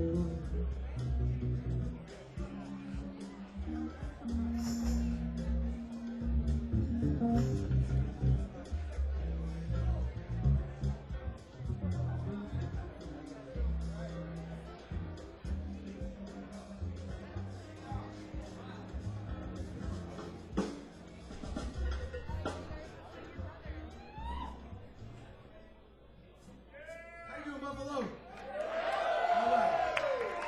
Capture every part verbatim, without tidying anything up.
How you doing, Buffalo? All right.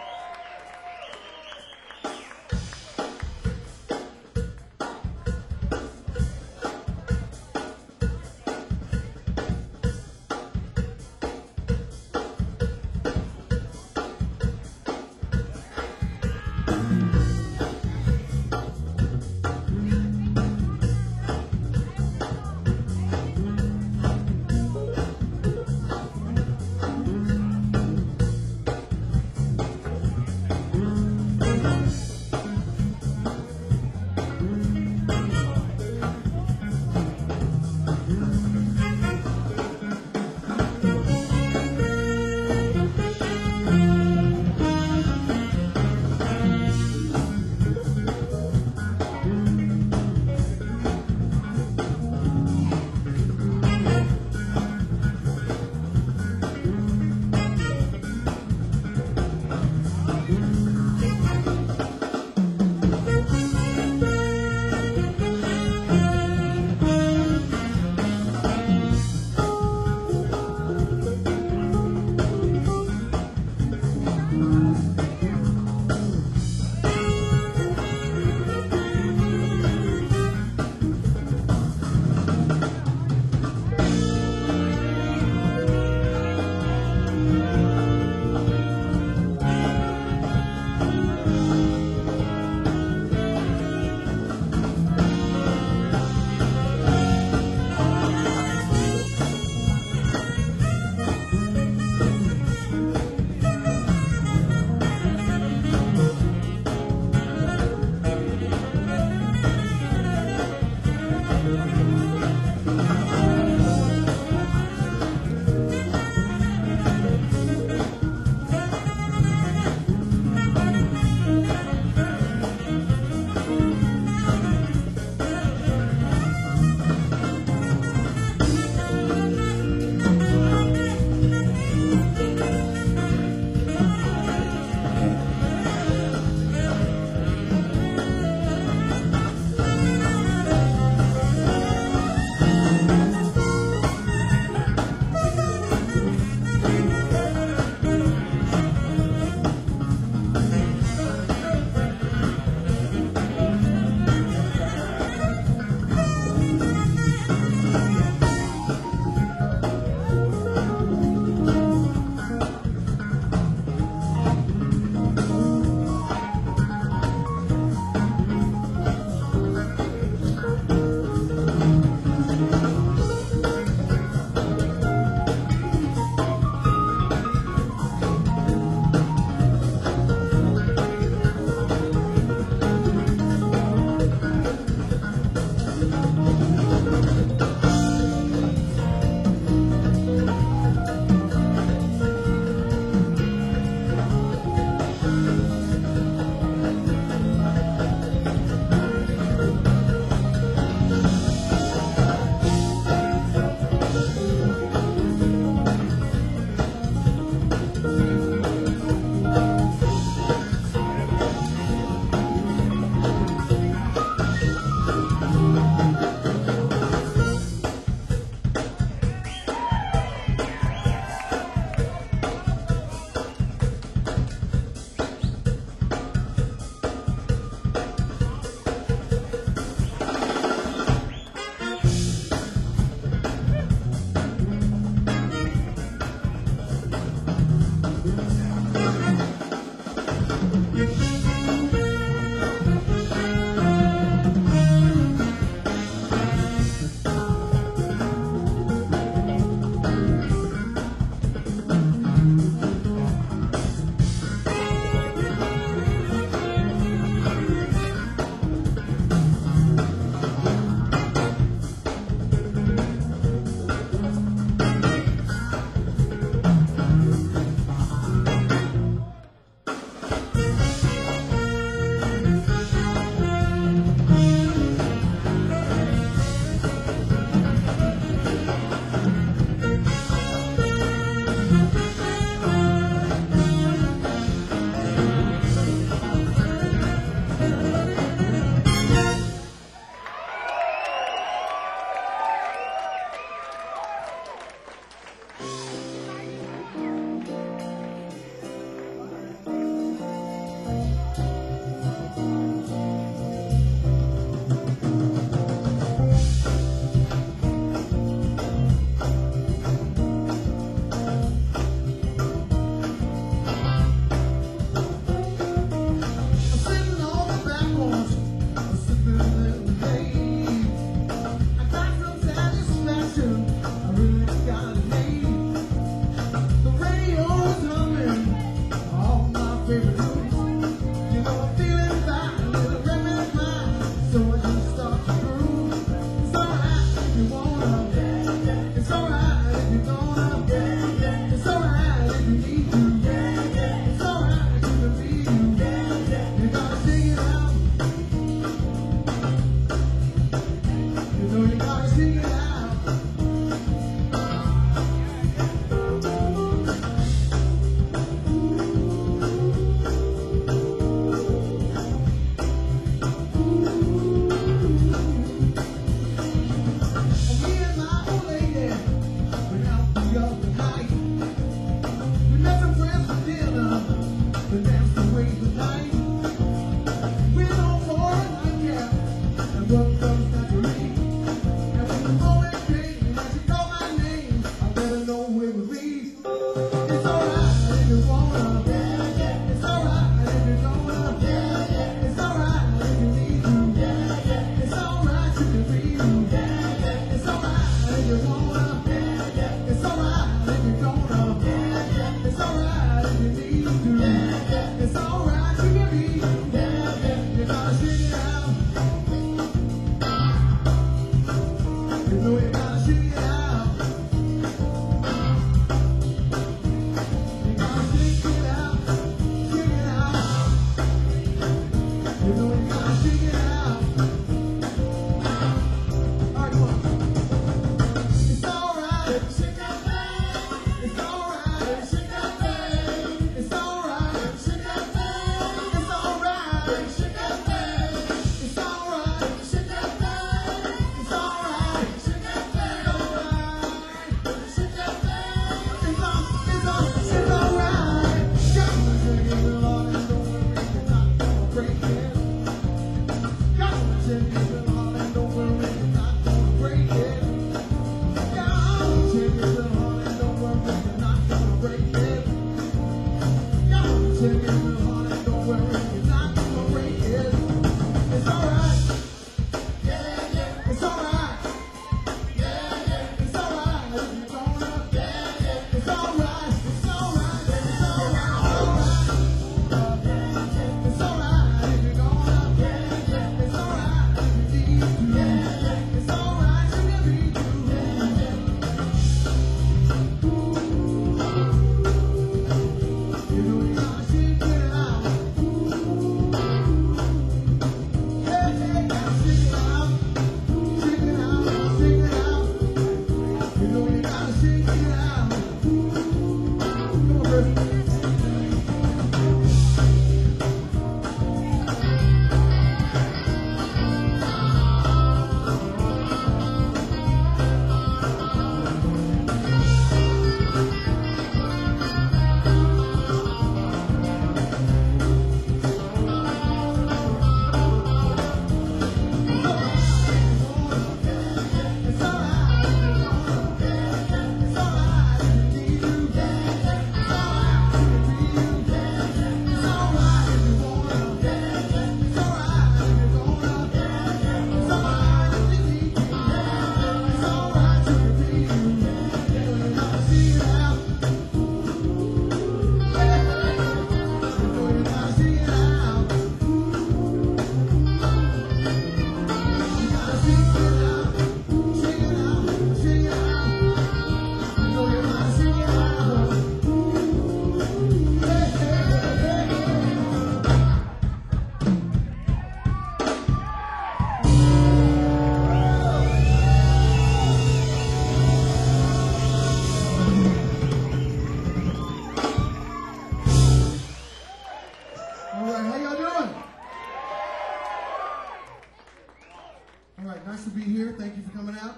Nice to be here. Thank you for coming out.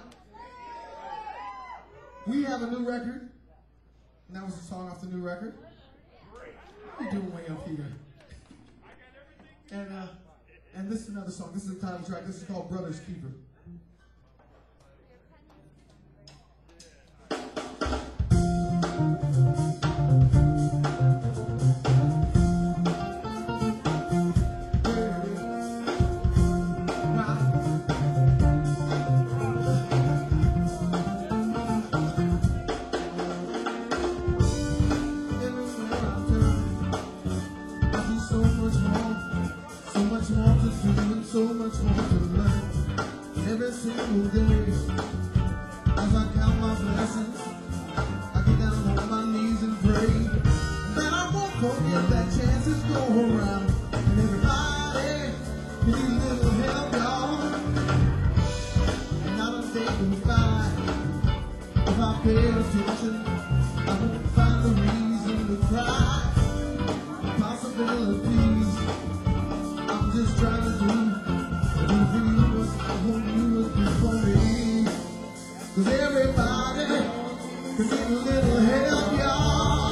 We have a new record, and that was a song off the new record. What are you doing way up here? And uh, and this is another song. This is the title track. This is called Brother's Keeper. So much more to learn every single day. As I count my blessings, I get down on my knees and pray that I won't forget that chances go around. And everybody needs a little help, y'all. And I don't think we find, if I pay attention, I won't find the reason to cry. Possibilities, I'm just trying to do. Cause everybody can need a little help, y'all.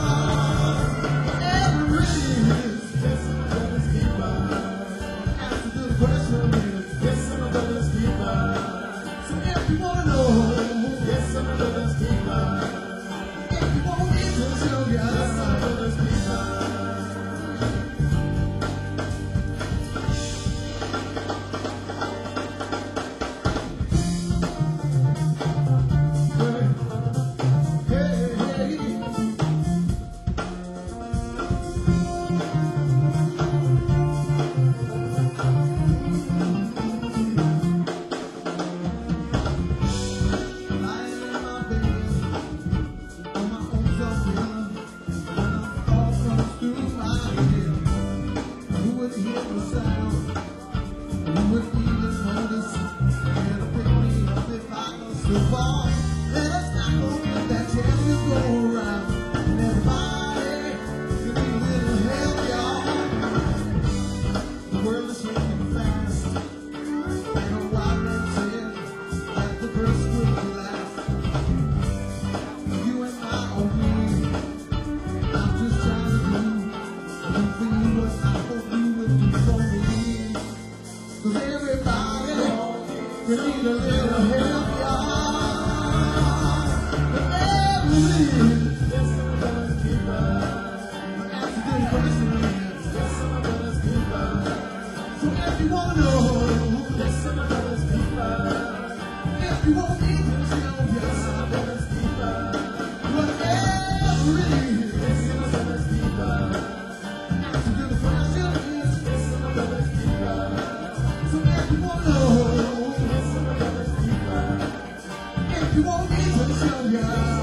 Every is guessing a brother's keeper. Answer the question is guessing a brother's keeper. So if you wanna know, guessing a brother's keeper. If you want me to show you, guessing a brother's keeper. Every listen is, listen to brothers keeper. So if you wanna know, listen to brothers keeper. If you want me to tell you, listen to brothers keeper. Whatever it is, listen to brothers keeper. Answer to the question is, listen to brothers keeper. So if you wanna know, listen to brothers keeper. If you want me to tell you.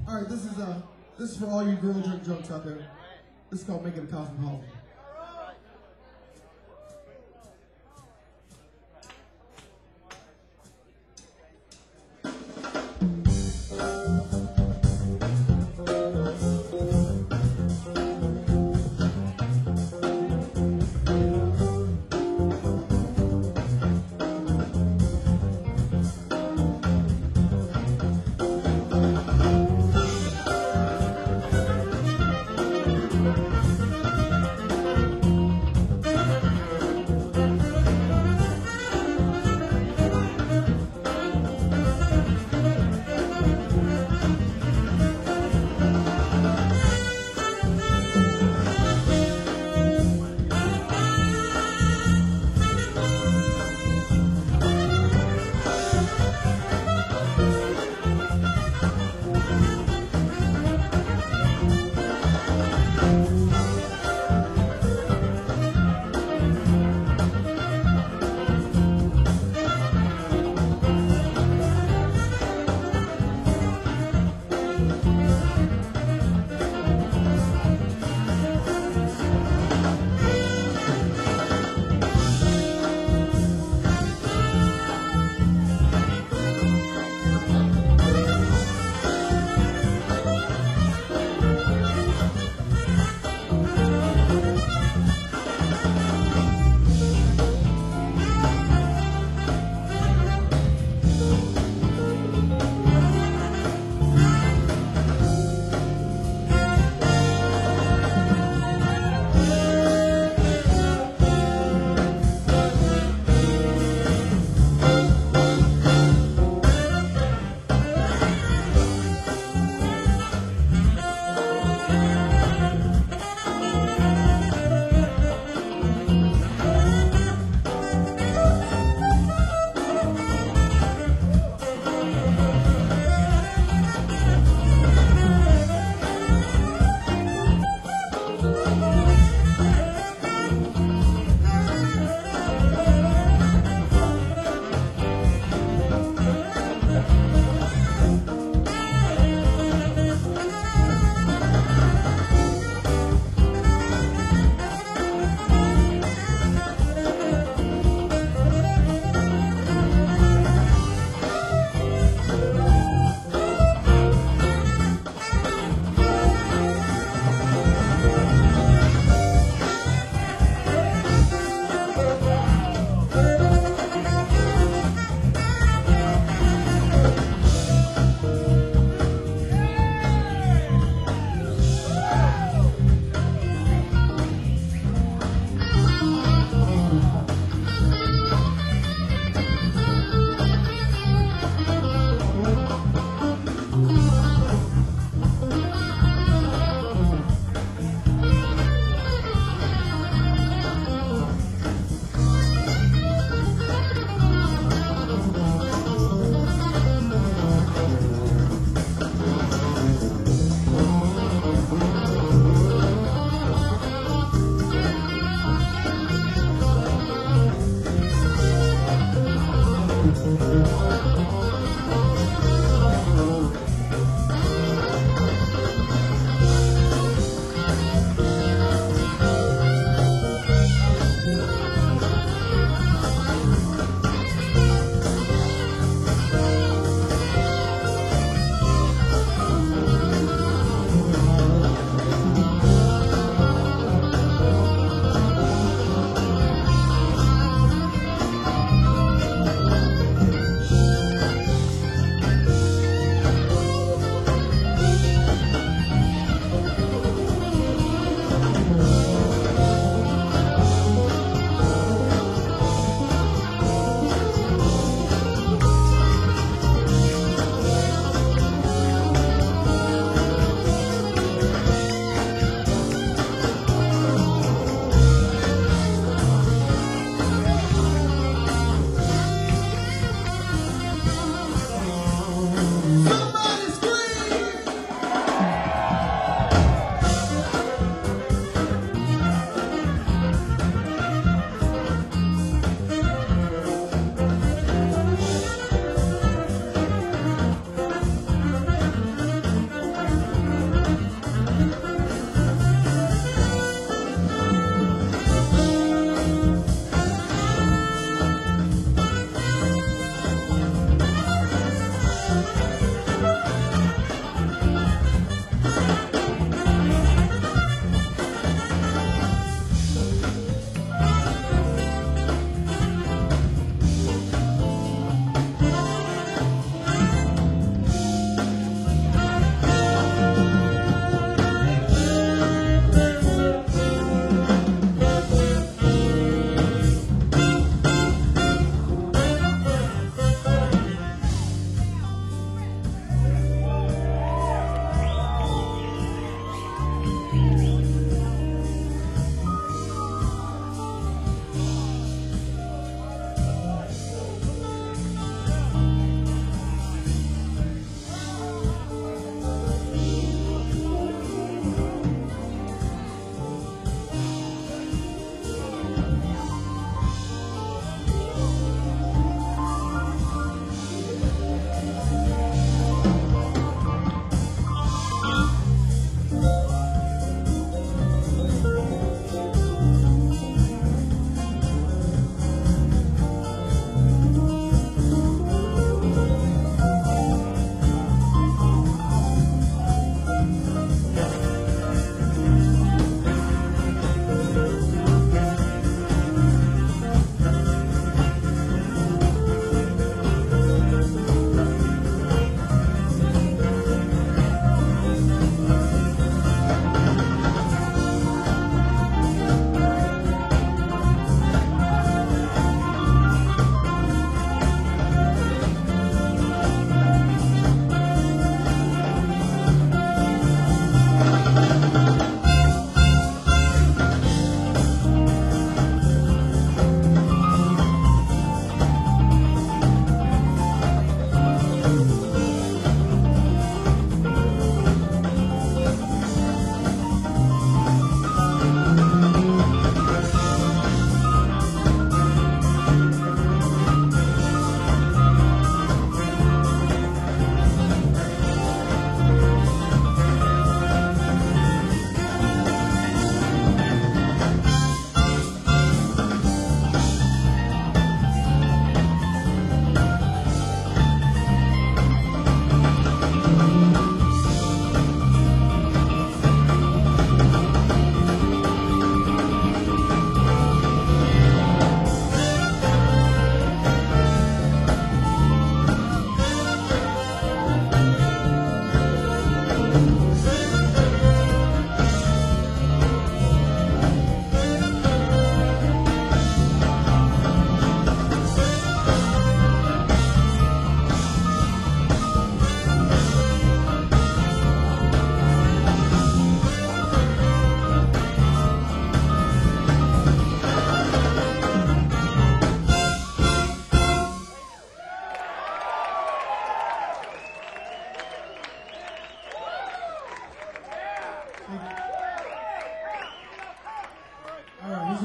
All right, this is uh, this is for all you girl drink drunks out there. This is called Making a Cosmopolitan. Thank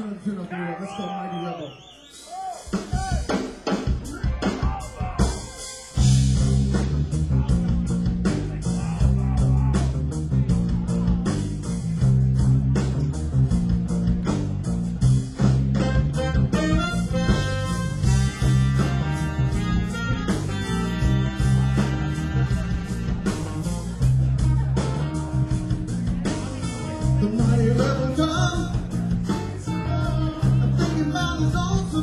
turn up the new record. Let's go, Mighty Rebel. The mighty rebel done. I'm thinking about his own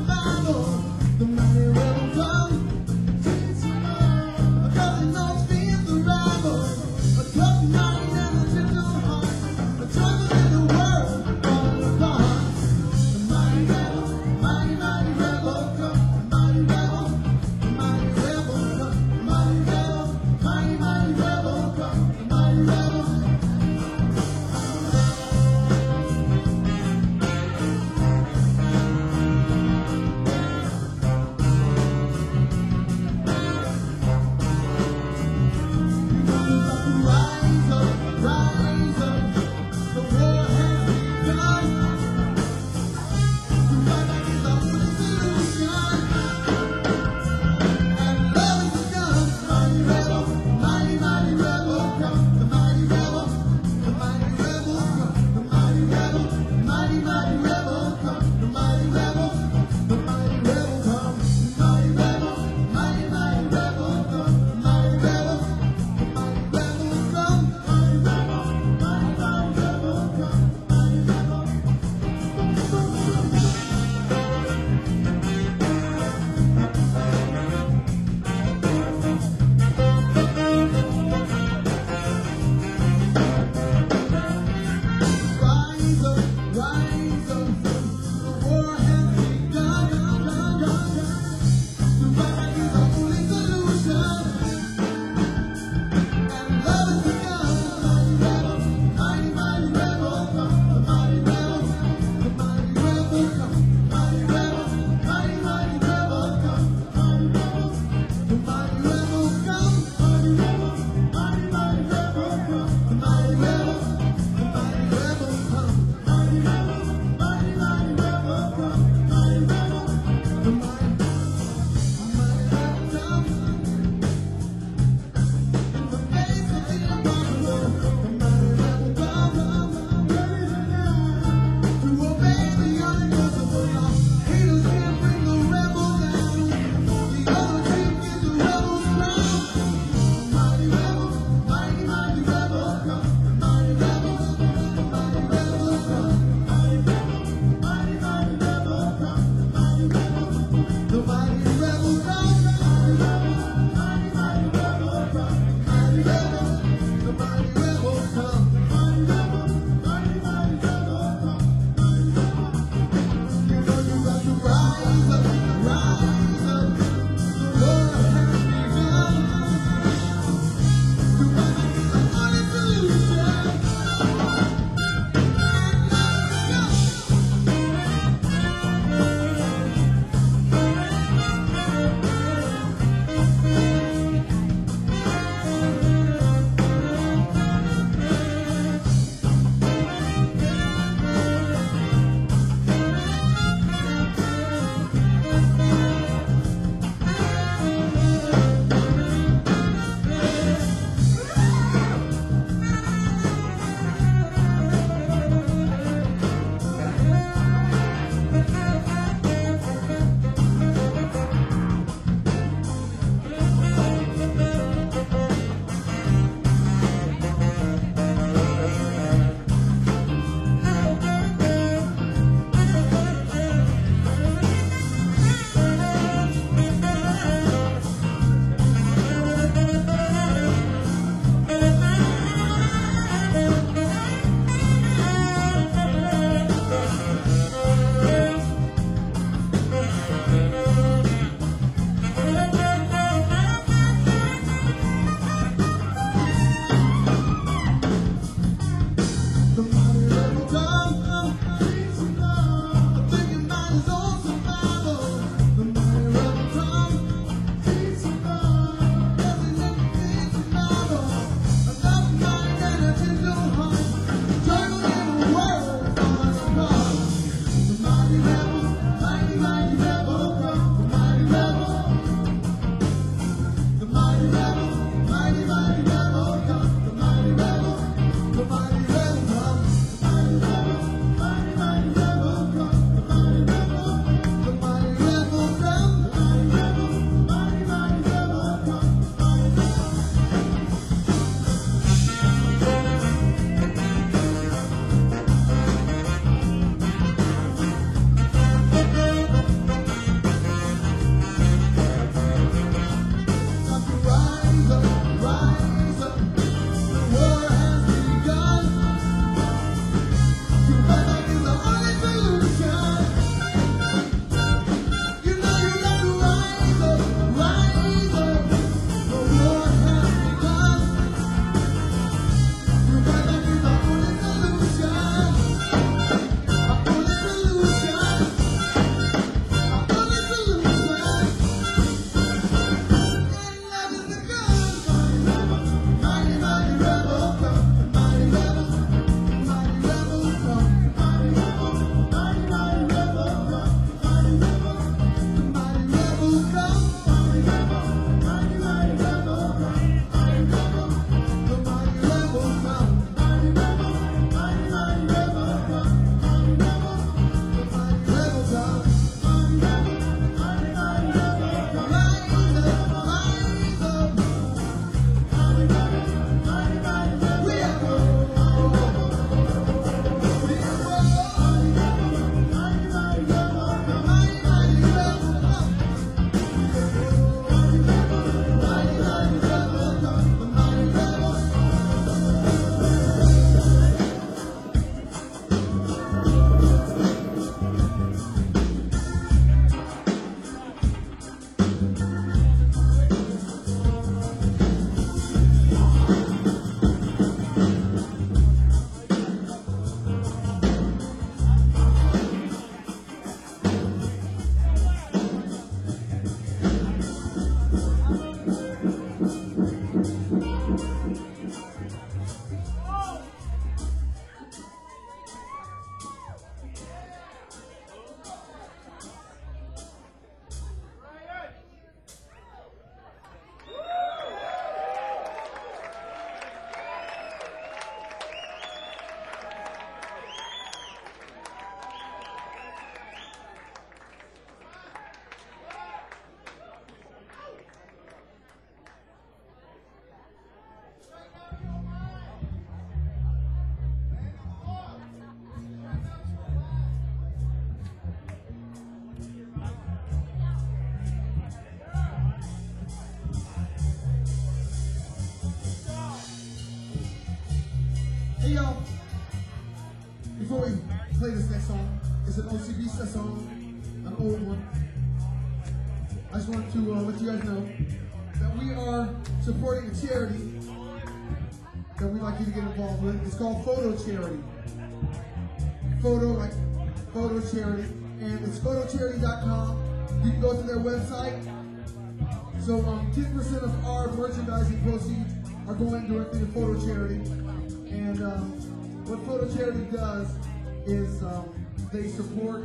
Hey, y'all. Before we play this next song, it's an O C B song, an old one. I just want to uh, let you guys know that we are supporting a charity that we'd like you to get involved with. It's called Photo Charity. Photo, like photo charity. And it's photo charity dot com. You can go to their website. So um, ten percent of our merchandising proceeds are going directly to Photo Charity. And um, what Photo Charity does is um, they support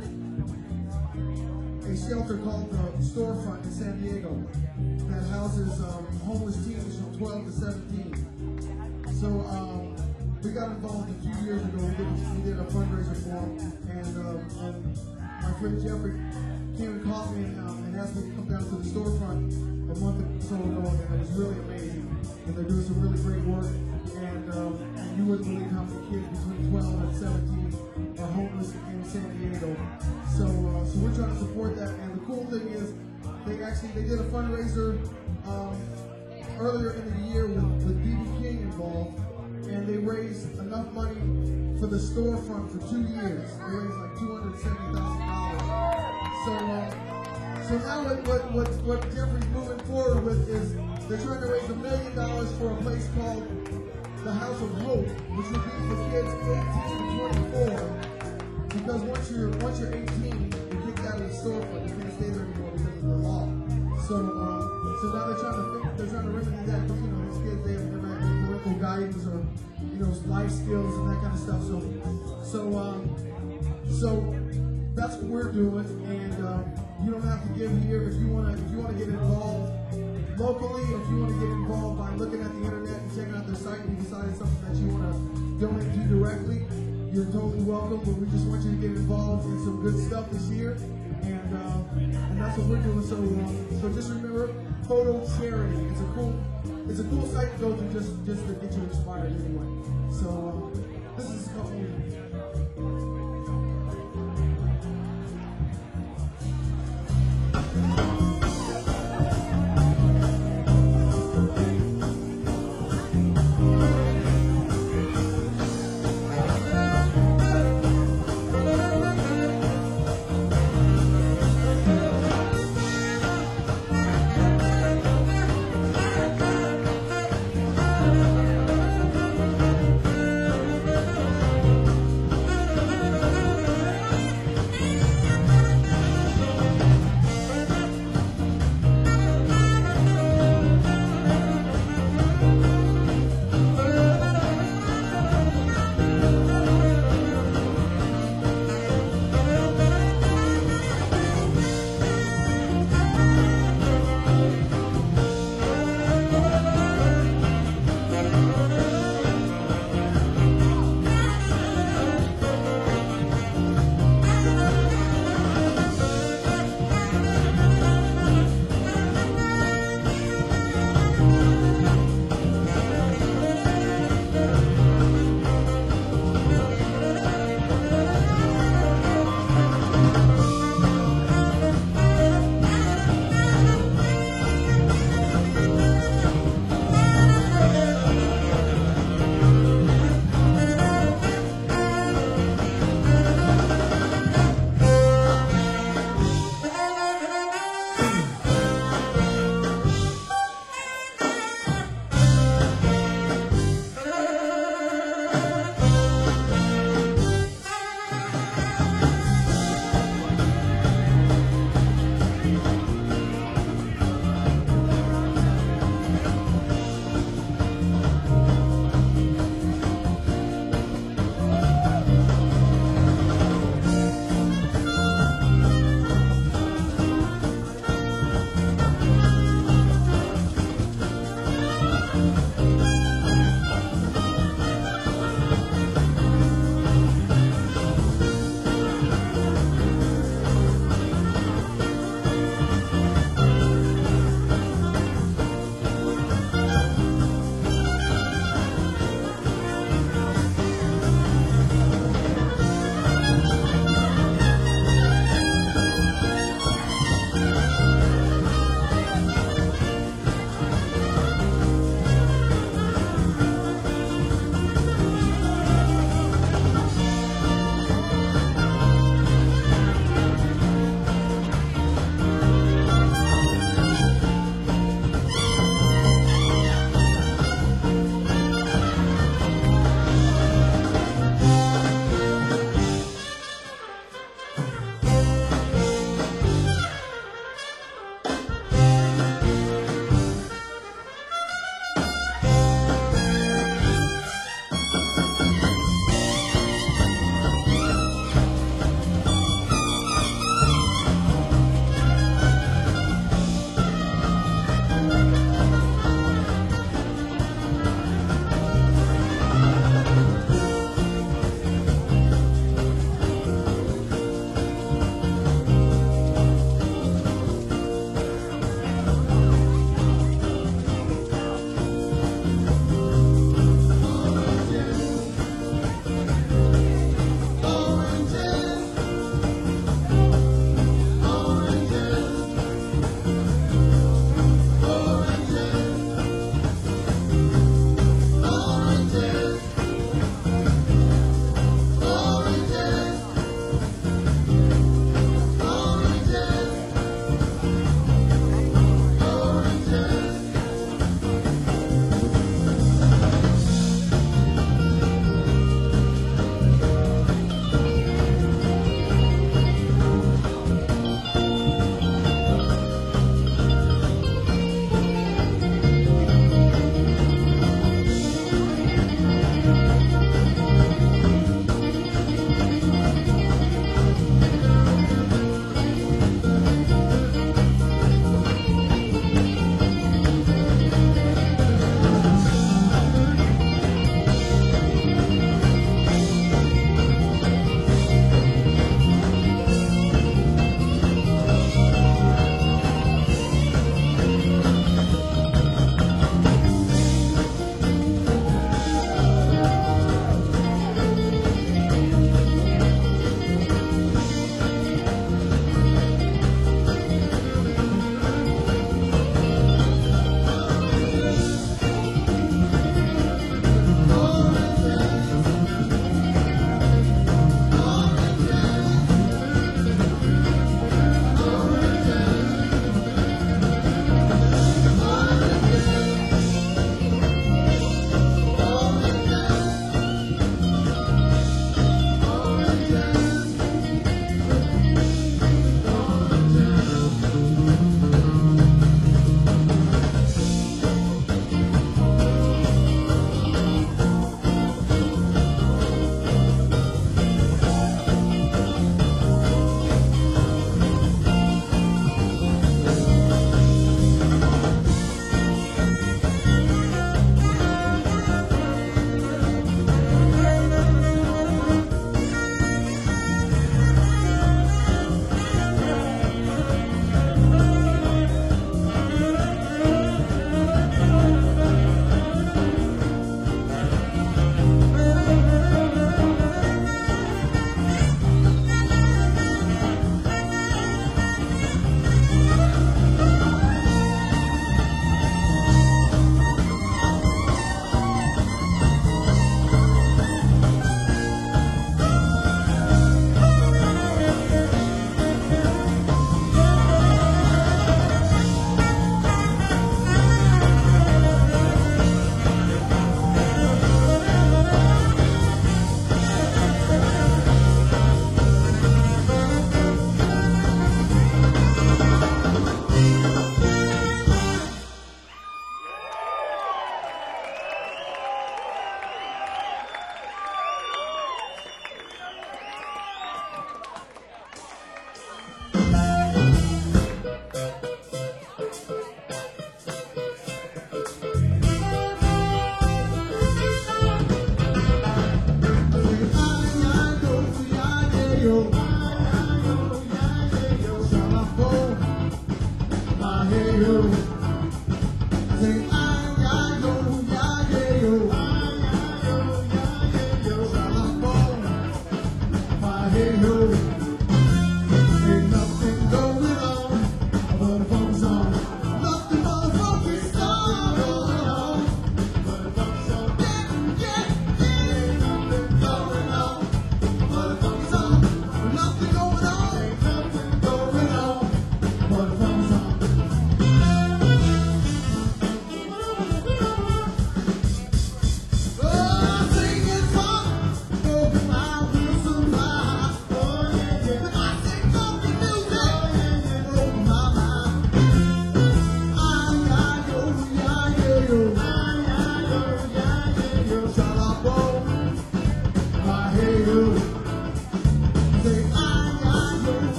a shelter called the Storefront in San Diego that houses um, homeless teens from twelve to seventeen. So um, we got involved a few years ago. We did, we did a fundraiser for them, and, um, and my friend Jeffrey came and called me and, um, and asked me to come down to the Storefront a month or so ago, and it was really amazing. And they're doing some really great work, and, um, and you wouldn't believe how many kids between twelve and seventeen are homeless in San Diego. So, uh, so we're trying to support that. And the cool thing is, they actually they did a fundraiser um, earlier in the year with, with B B King involved, and they raised enough money for the Storefront for two years. They raised like two hundred seventy thousand dollars. So, uh, so now what, what what what Jeffrey's moving forward with is they're trying to raise a million dollars for a place called the House of Hope, which would be for kids eighteen to twenty-four. Because once you're once you're eighteen, you're kicked out of the storefront. You can't stay there anymore because of the law. So um, so now they're trying to think, they're trying to remedy that because you know these kids they have never had any parental guidance or you know life skills and that kind of stuff. So so um, so that's what we're doing, and um, you don't have to give here if you want to if you want to get involved locally. If you want to get involved by looking at the internet and checking out their site, and you decide it's something that you want to donate to directly, you're totally welcome. But we just want you to get involved in some good stuff this year, and uh, and that's what we're doing. So uh, so just remember, Photo Charity. It's a cool it's a cool site to go to just just to get you inspired anyway. So uh, this is a couple.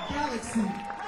Galaxy.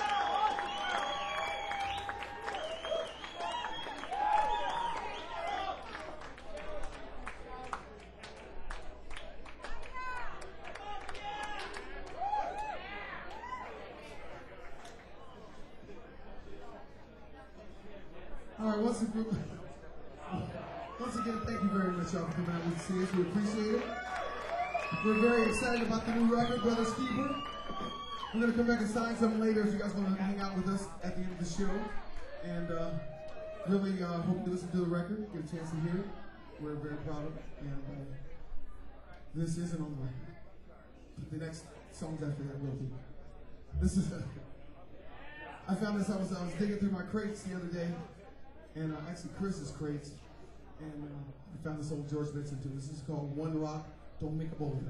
All right, once again, once again, thank you very much, y'all, for coming out to see us. We appreciate it. We're very excited about the new record, Brothers Keeper. We're going to come back and sign something later if you guys want to hang out with us at the end of the show. And uh, really uh, hope you listen to the record, get a chance to hear it. We're very proud of it. And uh, this isn't on the record. The next song's after that will be. This is, uh, I found this, I was, I was digging through my crates the other day, and uh, actually Chris's crates, and uh, I found this old George Benson too. This is called One Rock Don't Make a Boulder.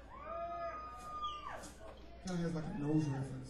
Kind of has like a nose reference.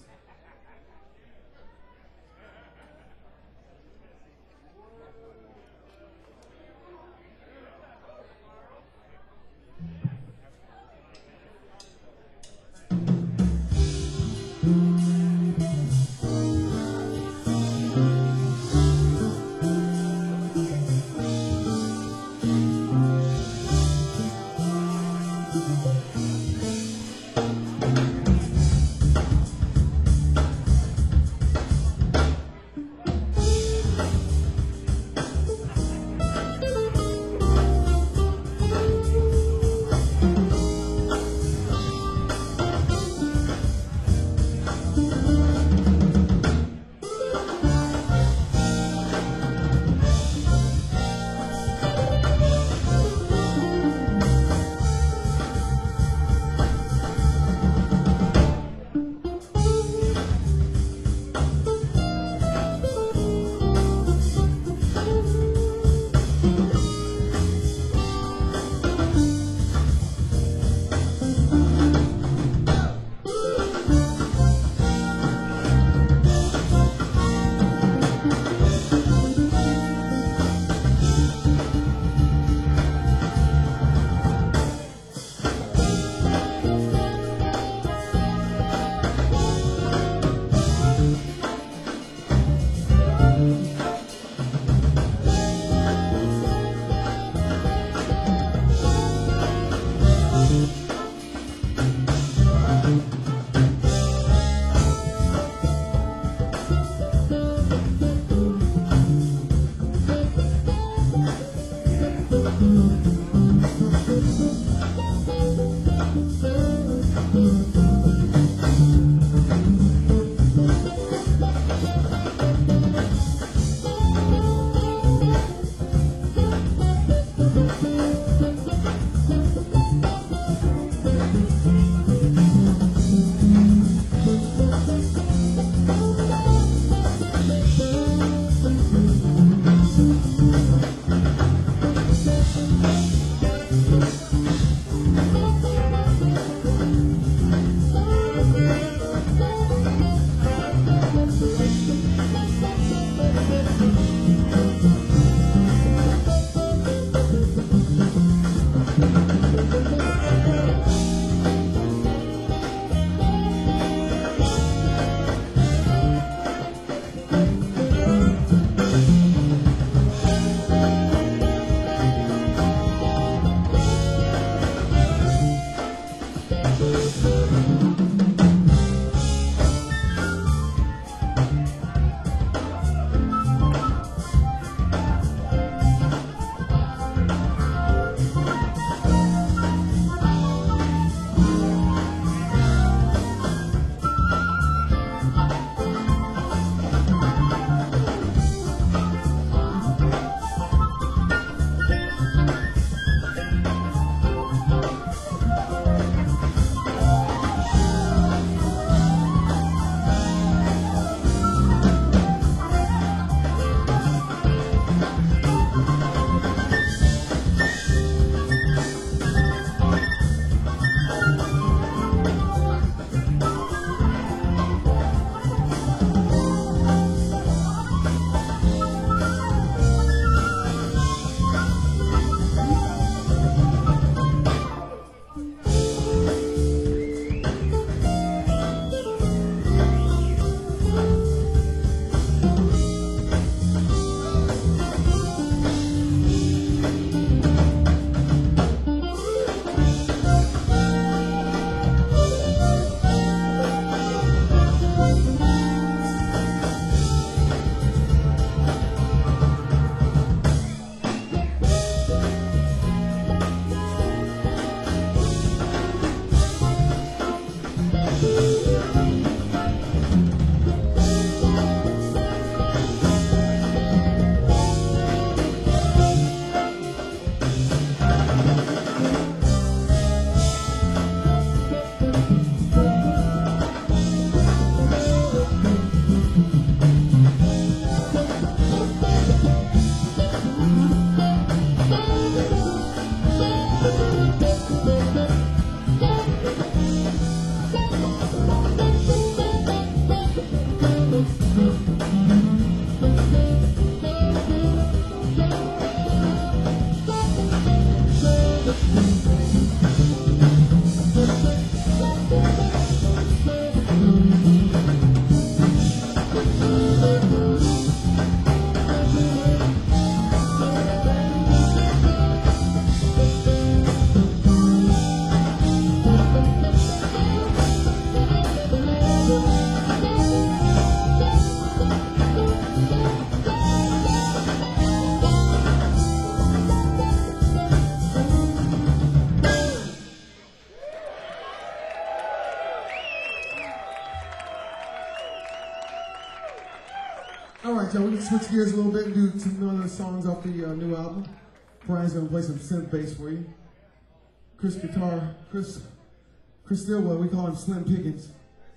right, y'all, we can switch gears a little bit and do some other songs off the uh, new album. Brian's gonna play some synth bass for you. Chris guitar, Chris, Chris Stillwell, we call him Slim Pickens.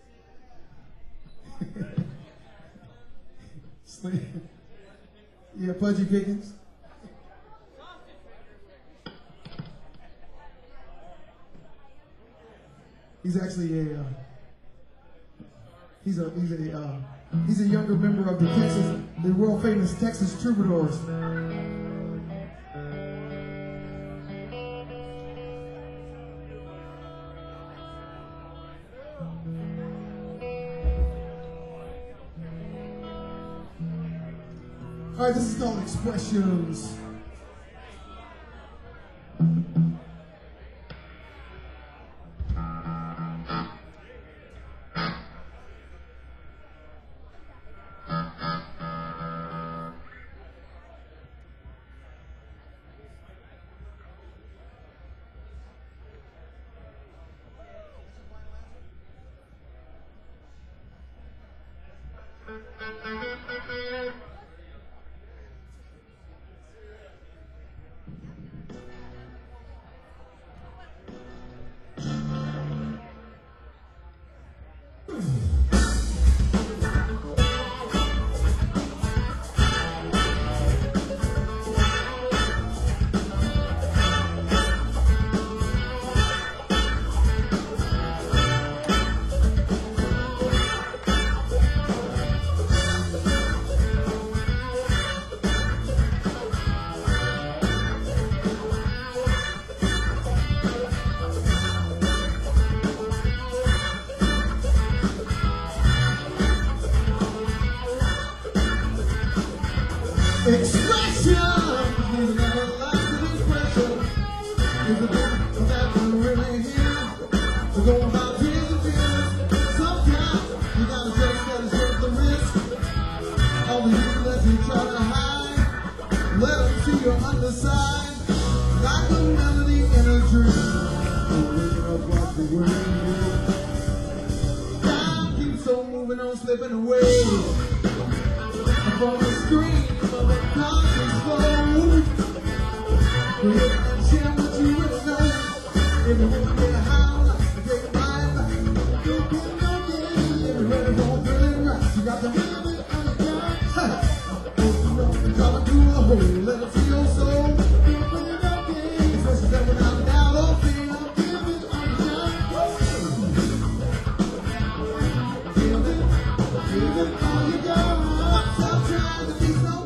Slim, yeah, Pudgy Pickens. He's actually a, uh, he's a, he's a, uh, he's a younger member of the Texas, the world famous Texas Troubadours. All right, this is called Expressions. Expression is an everlasting expression. Is the thing that you really hear. To go about tears and fears. Sometimes you gotta take that is worth the risk. All the evil that you try to hide, let them see your underside. Like a melody in a dream. Waking up like the wind. Time keeps on moving on, slipping away from the screen. Conscious flow. Create and share what you really know. If you want to get a howl, take a vibe. You can go get it. If you're ready for a feeling right, you got to live it on the ground. Open up and come into a hole. Let it feel your soul. Expressions that without a doubt or fear. Give it on the ground. Give it, give it all you got. Stop trying to be so.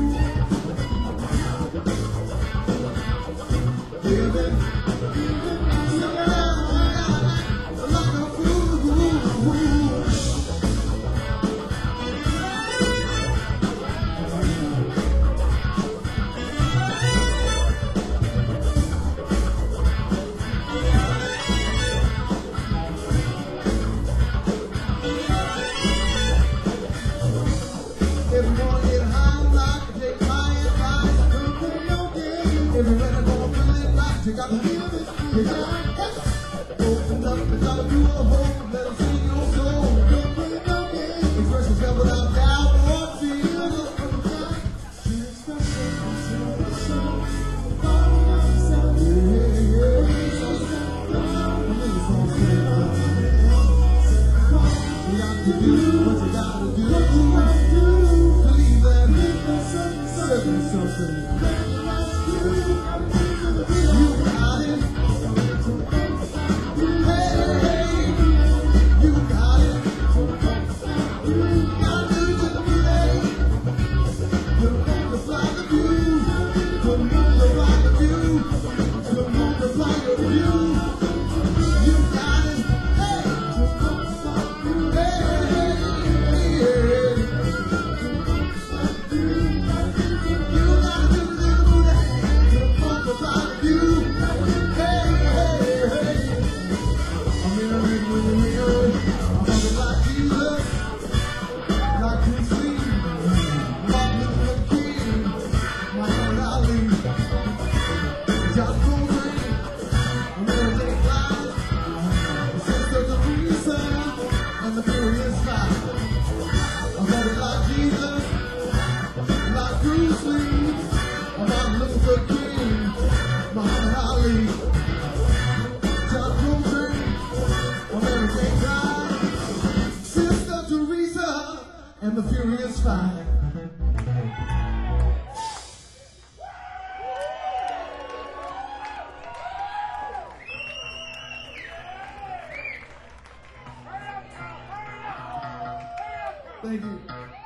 You gotta feel it, you gotta open up, you gotta do a hole, let them see your soul. Expressions that without doubt or fear. You got to do what you gotta do. Believe that certain something. You gotta do and the Furious Five. Thank you.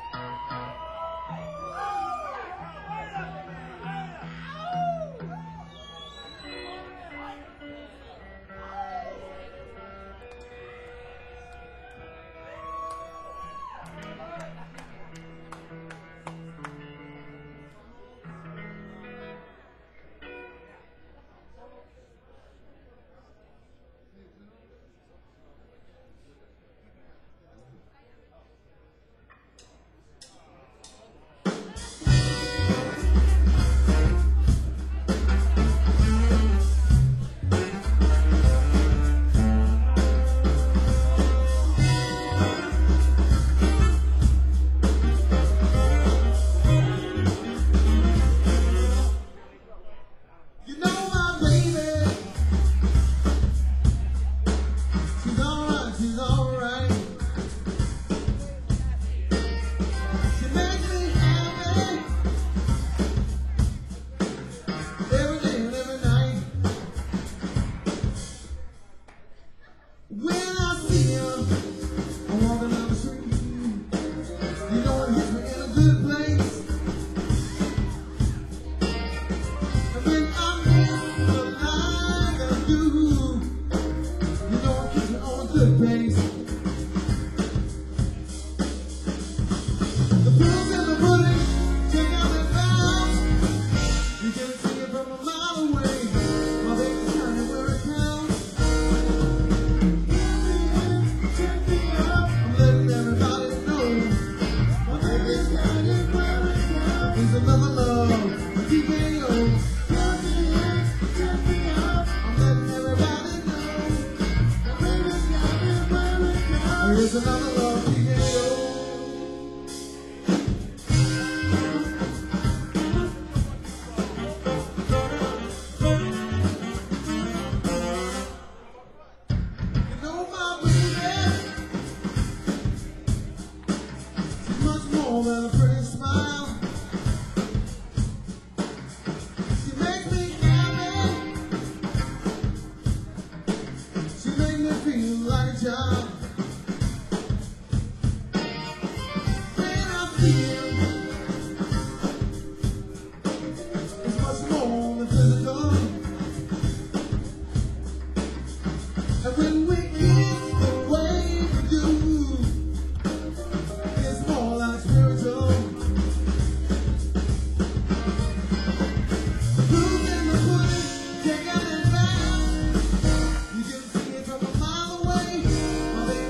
Here's another love T K O. You know my baby, she's much more than a pretty smile. She makes me happy. She makes me feel like a child. When we kiss the way we do, it's more like spiritual. Proof in the pudding, take out and back. You can see it from a mile away. My baby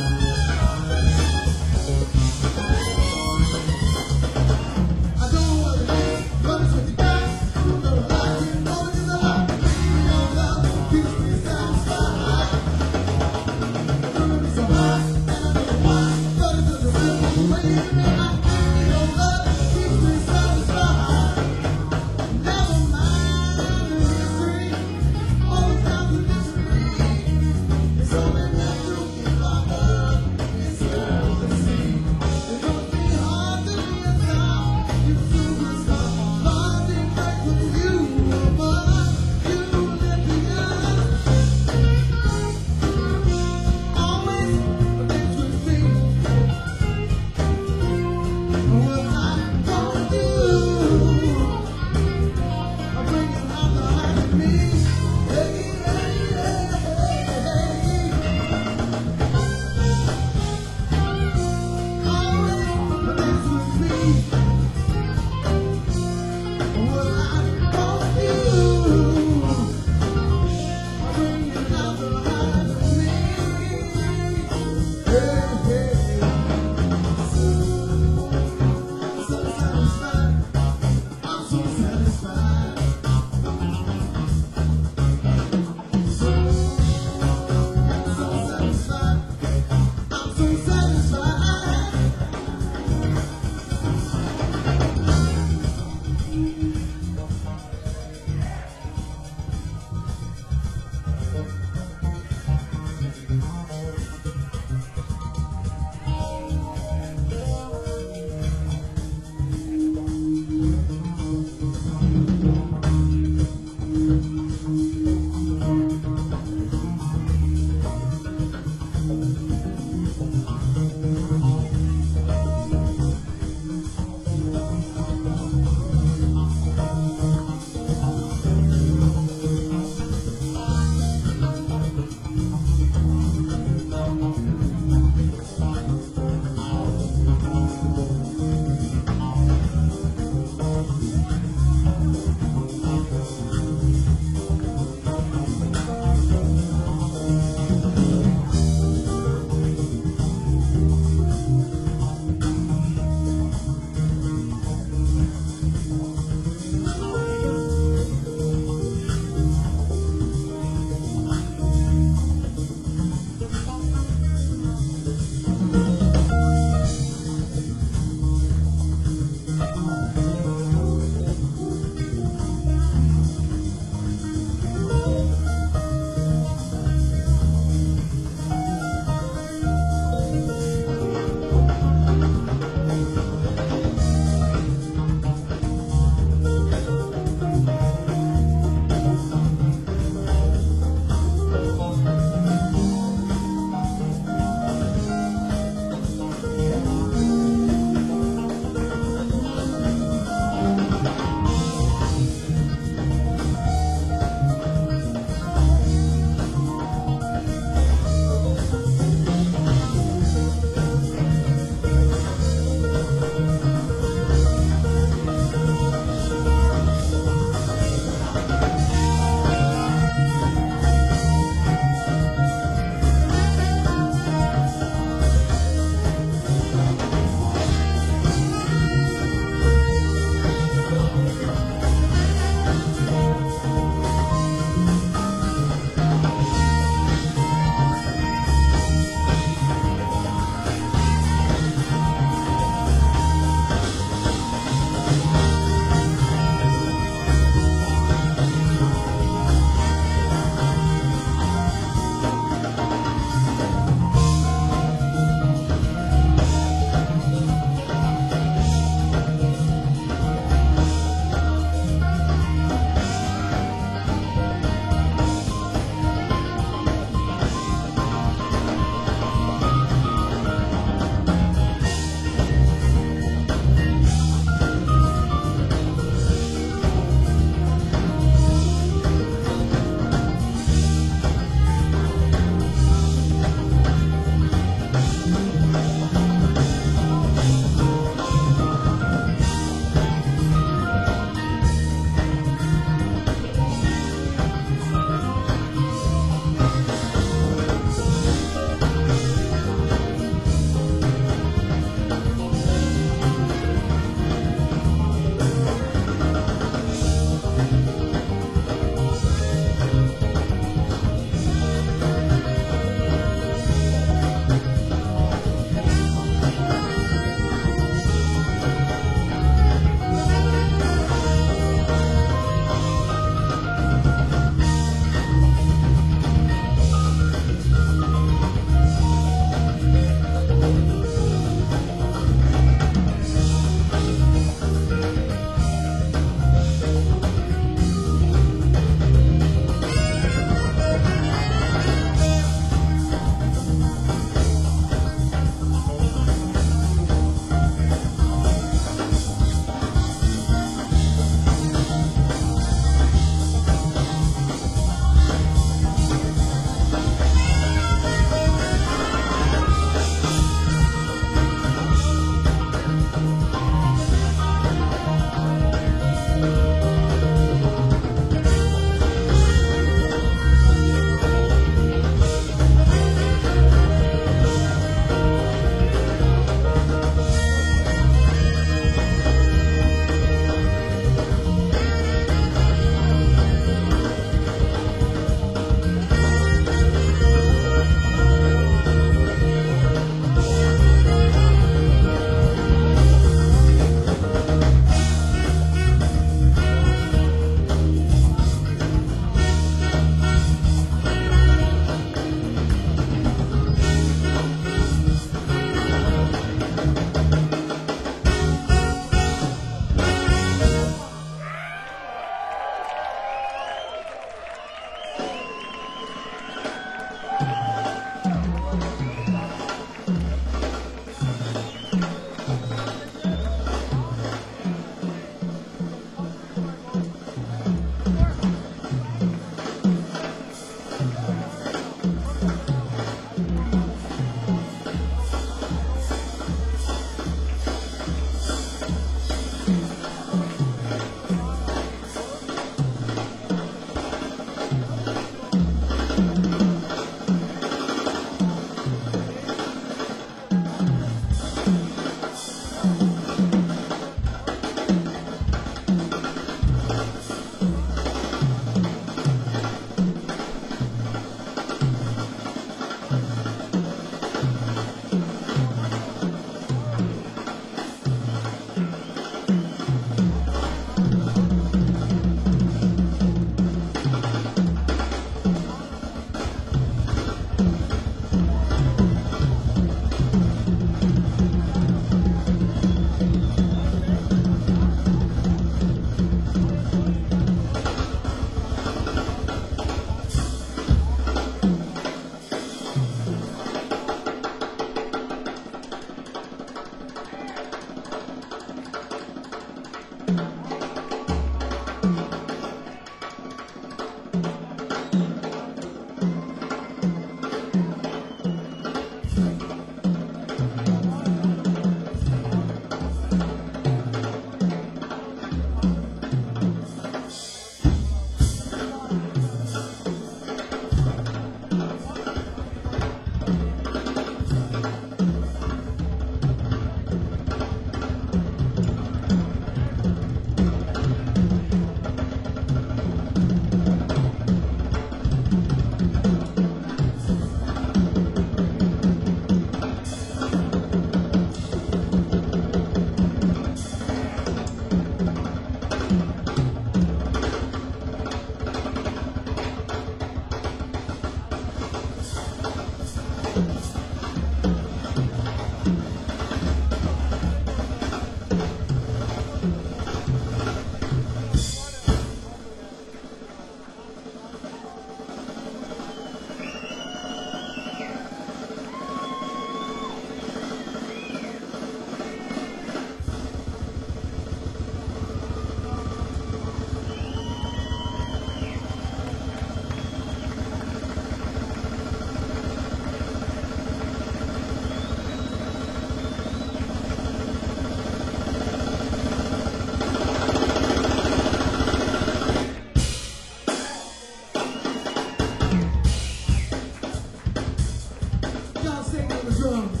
sing on the drums.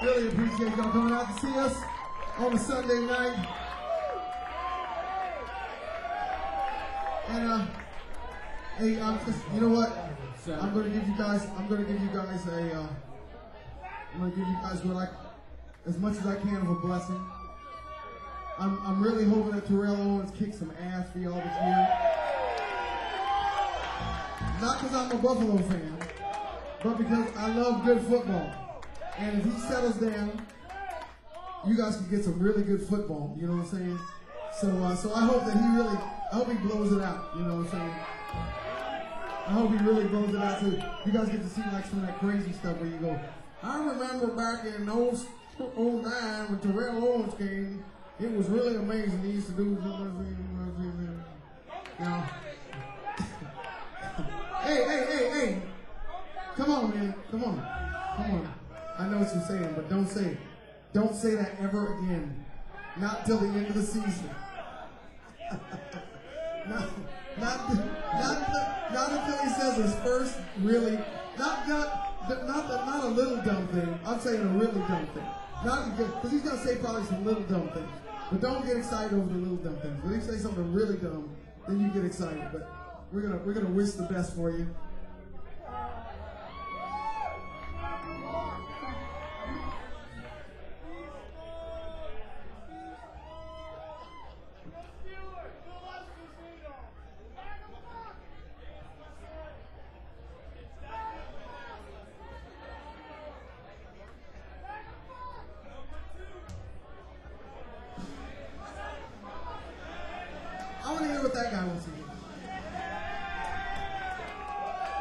Really appreciate y'all coming out to see us on a Sunday night. And uh, hey, I'm just, you know what? I'm gonna give you guys. I'm gonna give you guys a. Uh, I'm gonna give you guys what I, as much as I can of a blessing. I'm I'm really hoping that Terrell Owens kicks some ass for y'all this year. Not because I'm a Buffalo fan, but because I love good football. And if he settles down, you guys can get some really good football. You know what I'm saying? So uh, so I hope that he really. I hope he blows it out, you know what I'm saying? I hope he really blows it out so you guys get to see like some of that crazy stuff where you go, I remember back in oh nine when Terrell Owens came, it was really amazing. He used to do, you know. Hey, hey, hey, hey. Come on, man. Come on. Come on. I know what you're saying, but don't say it. Don't say that ever again. Not till the end of the season. Not, not, not, not until he says his first really, not, not, not, the, not a little dumb thing. I'm saying a really dumb thing. Not because he's gonna say probably some little dumb things. But don't get excited over the little dumb things. When he say something really dumb, then you get excited. But we're gonna, we're gonna wish the best for you. I want to hear what that guy wants to hear.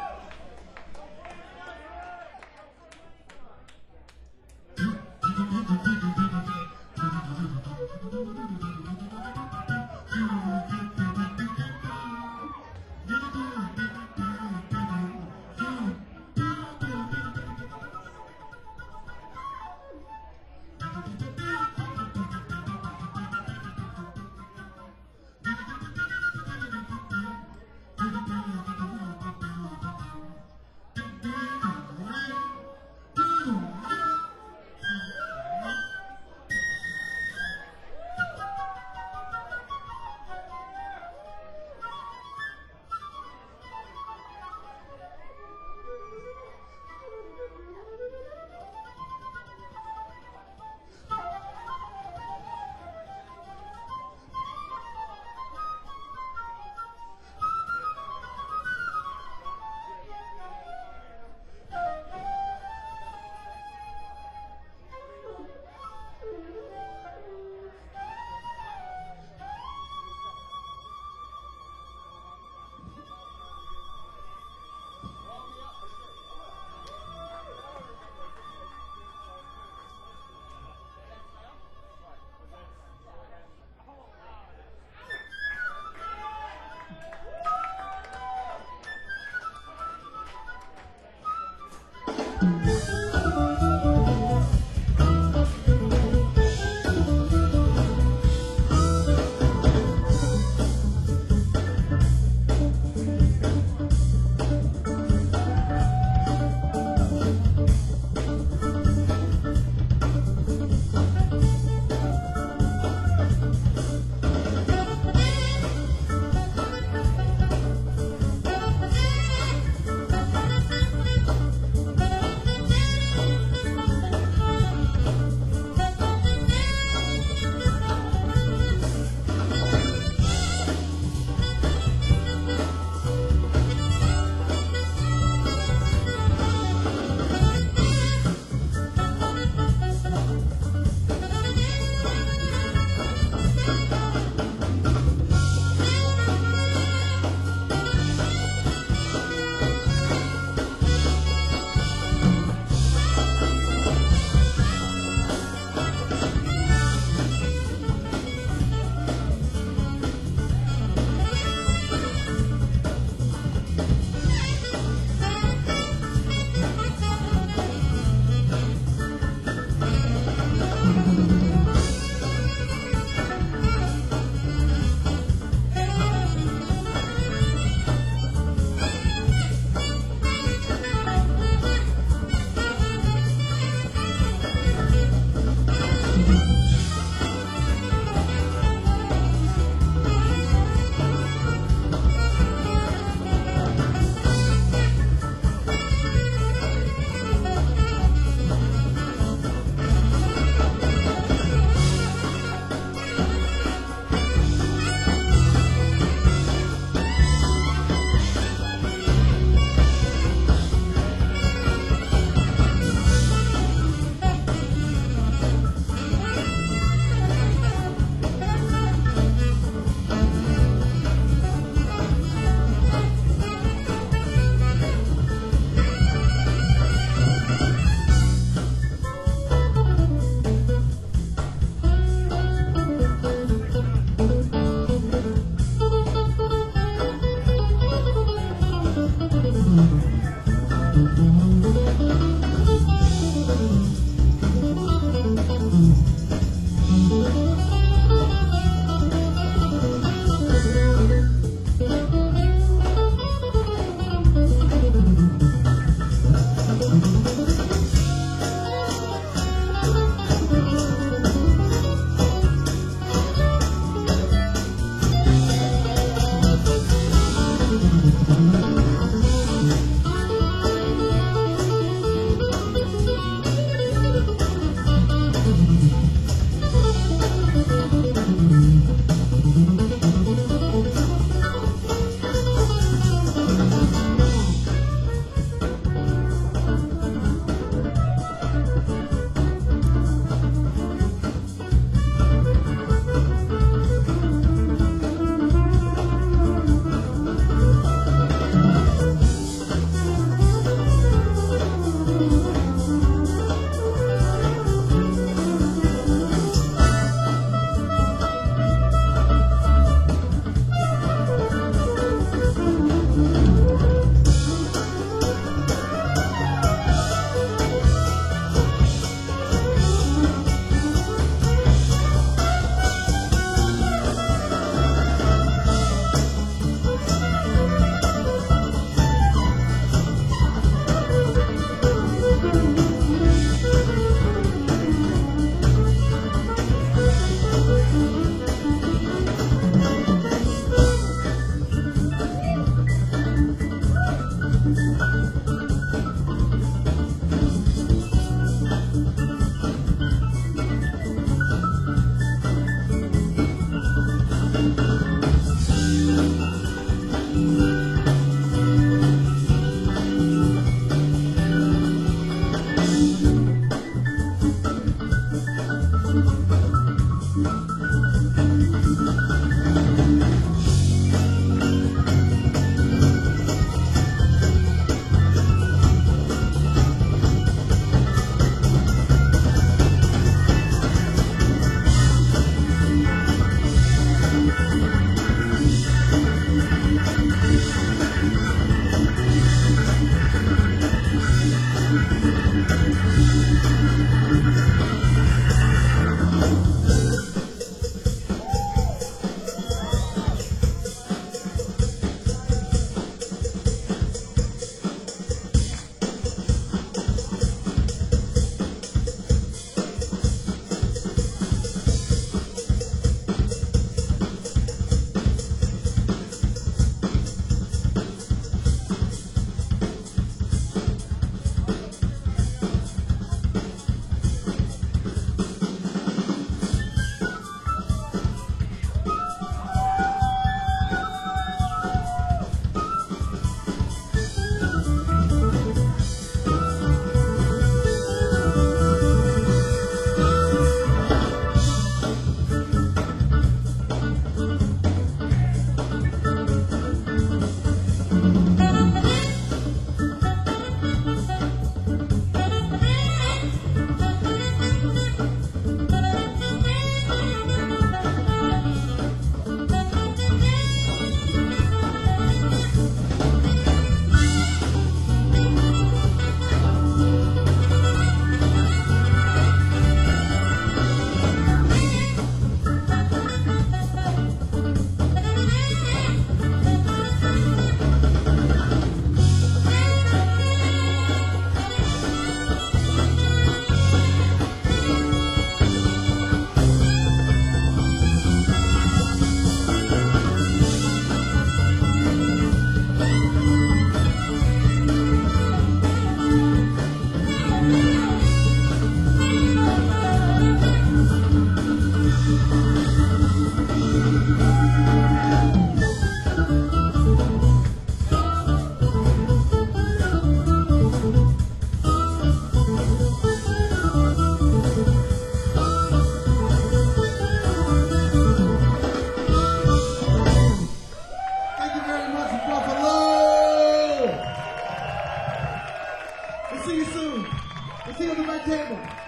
See you soon. We'll see you on the back table.